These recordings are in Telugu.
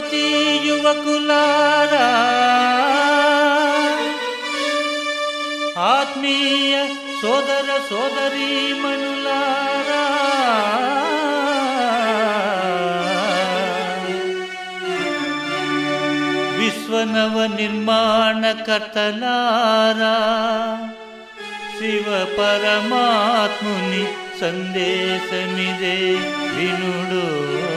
యువతీ యువకులారా, ఆత్మీయ సోదర సోదరీమణులారా, విశ్వనవ నిర్మాణకర్తలారా, శివ పరమాత్ముని సందేశమిదే వినుడు.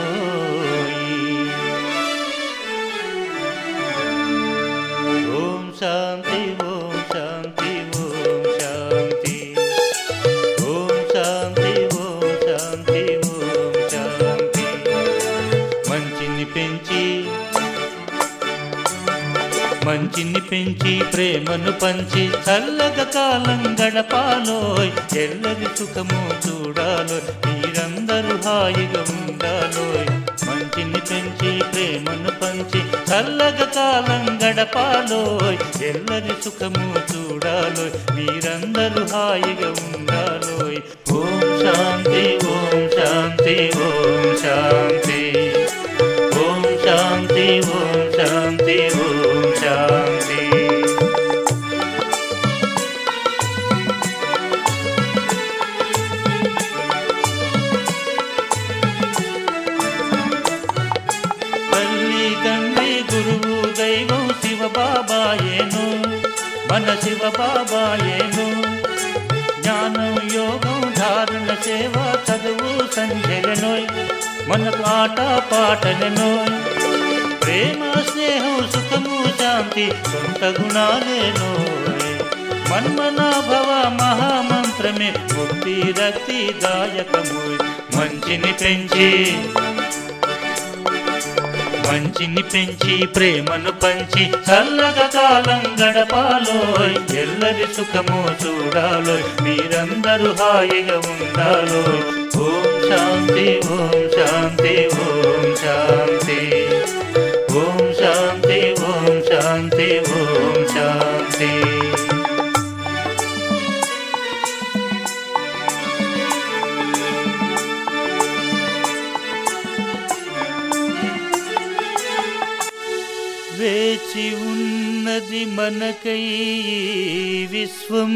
ఓం శాంతి ఓం శాంతి ఓం శాంతి. ఓం శాంతి ఓం శాంతి ఓం శాంతి. మంచిని పెంచి ప్రేమను పంచి చల్లగా కాలం గడపాలోయ్. ఎల్లరి సుఖము చూడాలోయ్, మీరందరూ హాయిగా ఉండాలోయ్. మంచిని పెంచి ప్రేమను పంచి చల్లగా కాలం గడపాలోయ్. ఎల్లరి సుఖము చూడాలోయ్, మీరందరూ హాయిగా ఉండాలోయ్. ఓం శాంతి ఓం శాంతి ఓం శాంతి. ఓం శాంతి ఓం శాంతి ఓం శాంతి. తల్లి తండ్రి గురువు దైవం శివబాబాయేను, మన శివబాబాయేను. జ్ఞానం యోగం ధారణ సేవ చదువు సంధ్యలనోయ్, మనకు ఆట పాటలనోయ్. ప్రేమ స్నేహం సుఖము శాంతి సొంత గుణాలేనోయ్. మన్మనాభవ మహామంత్రమే ముక్తి రక్తి దాయకమోయ్. మంచిని పెంచి ప్రేమను పంచి చల్లగా కాలం గడపాలోయ్. ఎల్లరి సుఖము చూడాలోయ్, మీరందరూ హాయిగా ఉండాలోయ్. ఓం శాంతి ఓం శాంతి ఓం శాంతి. ఓం శాంతి ఓం శాంతి ఓం శాంతి. వేచి ఉన్నది మనకై విశ్వం,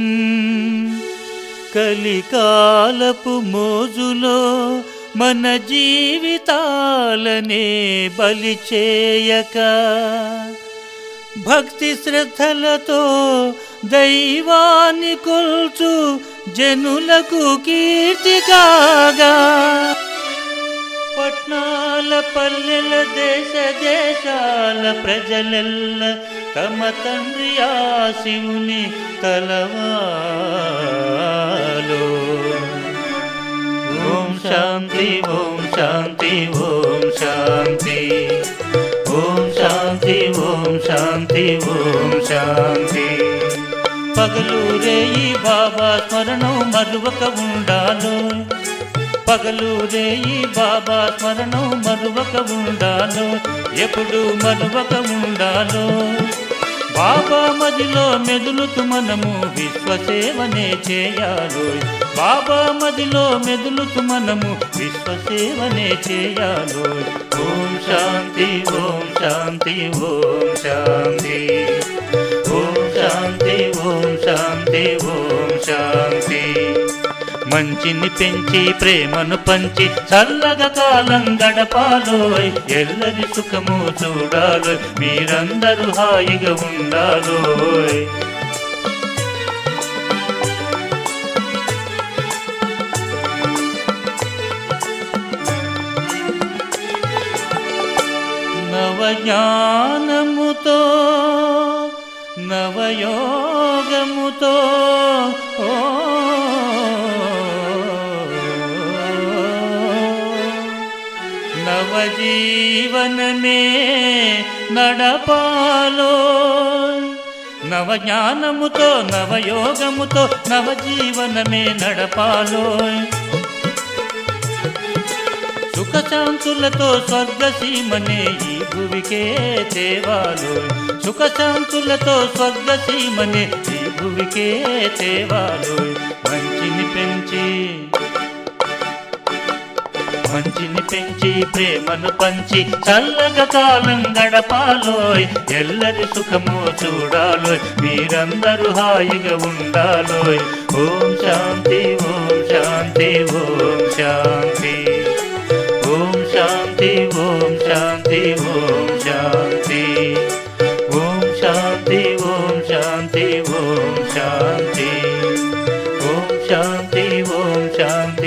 కలికాలపు మోజులో మన జీవితాలనే బలి చేయక, భక్తి శ్రద్ధలతో దైవాన్ని కొల్చు జనులకు కీర్తి కాగా, పట్నాల పల్లెల దేశ దేశాల ప్రజలెల్ల తమ తండ్రి ఆ శివుని తలవాలో. ఓం శాంతి ఓం శాంతి ఓం శాంతి. ఓం శాంతి ఓం శాంతి ఓం శాంతి. పగలు రేయి బాబా స్మరణం మరువక ఉండాలో. పగలు రేయి బాబా స్మరణం మరువక ఉండాలో, ఎప్పుడు మరువక ఉండాలో. బాబా మదిలో మెదులుతూ మనము విశ్వసేవనే చేయాలో. బాబా మదిలో మెదులుతూ మనము విశ్వసేవనే చేయాలో. ఓం శాంతి ఓం శాంతి ఓం శాంతి. ఓం శాంతి ఓం శాంతి ఓం శాంతి. మంచిని పెంచి ప్రేమను పంచి చల్లగా కాలం గడపాలోయ్. ఎల్లరి సుఖము చూడాలోయ్, మీరందరూ హాయిగా ఉండాలోయ్. నవజ్ఞానముతో నవయోగముతో నవజీవనమే నడపాలో. నవజ్ఞానముతో నవయోగముతో నవజీవనమే నడపాలో. సుఖశాంతులతో స్వర్గసీమనే ఈ భువికే తేవాలో. సుఖశాంతులతో స్వర్గసీమనే ఈ భువికే తేవాలో. మంచిని పెంచి మంచిని పెంచి ప్రేమను పంచి చల్లగా కాలం గడపాలోయ్, ఎల్లరి సుఖము చూడాలోయ్, మీరందరూ హాయిగా ఉండాలోయ్. ఓం శాంతి ఓం శాంతి ఓం శాంతి. ఓం శాంతి ఓం శాంతి ఓం శాంతి. ఓం శాంతి ఓం శాంతి ఓం శాంతి. ఓం శాంతి ఓం శాంతి.